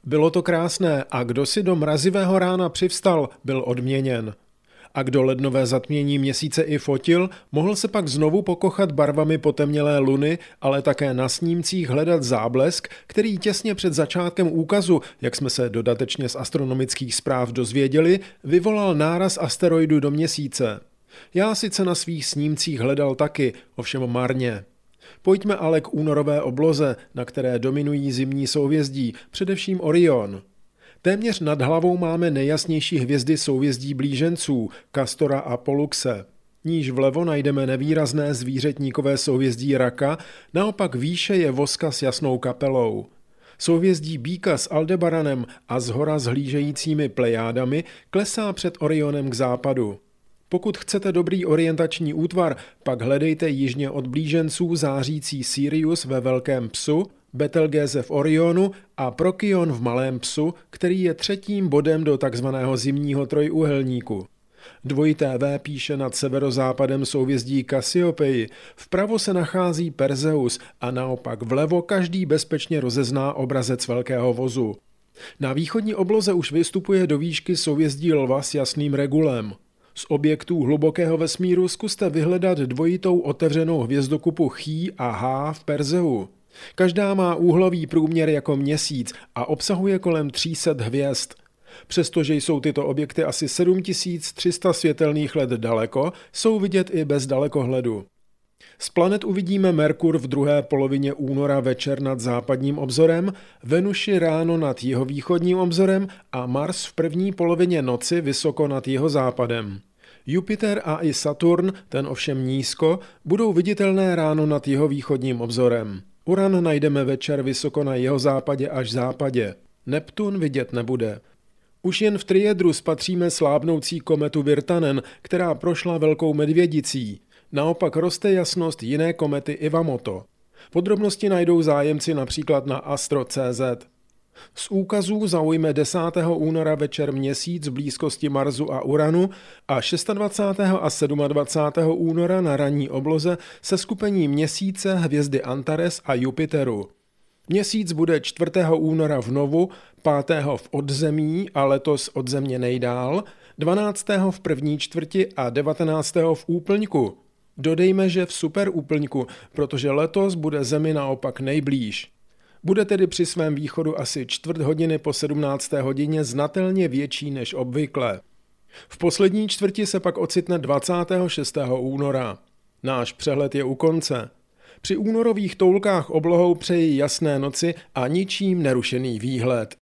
Bylo to krásné a kdo si do mrazivého rána přivstal, byl odměněn. A kdo lednové zatmění měsíce i fotil, mohl se pak znovu pokochat barvami potemnělé luny, ale také na snímcích hledat záblesk, který těsně před začátkem úkazu, jak jsme se dodatečně z astronomických zpráv dozvěděli, vyvolal náraz asteroidu do Měsíce. Já sice na svých snímcích hledal taky, ovšem marně. Pojďme ale k únorové obloze, na které dominují zimní souhvězdí, především Orion. Téměř nad hlavou máme nejjasnější hvězdy souhvězdí blíženců, Castora a Polluxe. Níž vlevo najdeme nevýrazné zvířetníkové souhvězdí Raka, naopak výše je Voska s jasnou kapelou. Souhvězdí Býka s Aldebaranem a zhora zhlížejícími Plejádami klesá před Orionem k západu. Pokud chcete dobrý orientační útvar, pak hledejte jižně od blíženců zářící Sirius ve Velkém psu, Betelgéze v Orionu a Prokion v Malém psu, který je třetím bodem do takzvaného zimního trojúhelníku. Dvojité V píše nad severozápadem souhvězdí Kasiopeii, vpravo se nachází Perseus a naopak vlevo každý bezpečně rozezná obrazec Velkého vozu. Na východní obloze už vystupuje do výšky souhvězdí Lva s jasným regulem. Z objektů hlubokého vesmíru zkuste vyhledat dvojitou otevřenou hvězdokupu Chý a H v Perseu. Každá má úhlový průměr jako Měsíc a obsahuje kolem 300 hvězd. Přestože jsou tyto objekty asi 7300 světelných let daleko, jsou vidět i bez dalekohledu. Z planet uvidíme Merkur v druhé polovině února večer nad západním obzorem, Venuši ráno nad jihovýchodním obzorem a Mars v první polovině noci vysoko nad jihozápadem. Jupiter a i Saturn, ten ovšem nízko, budou viditelné ráno nad jihovýchodním obzorem. Uran najdeme večer vysoko na jihozápadě až západě. Neptun vidět nebude. Už jen v triedru spatříme slábnoucí kometu Virtanen, která prošla Velkou medvědicí. Naopak roste jasnost jiné komety Iwamoto. Podrobnosti najdou zájemci například na astro.cz. Z úkazů zaujme 10. února večer Měsíc v blízkosti Marsu a Uranu a 26. a 27. února na ranní obloze se skupení Měsíce, hvězdy Antares a Jupiteru. Měsíc bude 4. února v Novu, 5. v Odzemí a letos od Země nejdál, 12. v první čtvrti a 19. v Úplňku. Dodejme, že v superúplňku, protože letos bude Zemi naopak nejblíž. Bude tedy při svém východu asi čtvrt hodiny po 17. hodině znatelně větší než obvykle. V poslední čtvrti se pak ocitne 26. února. Náš přehled je u konce. Při únorových toulkách oblohou přeji jasné noci a ničím nerušený výhled.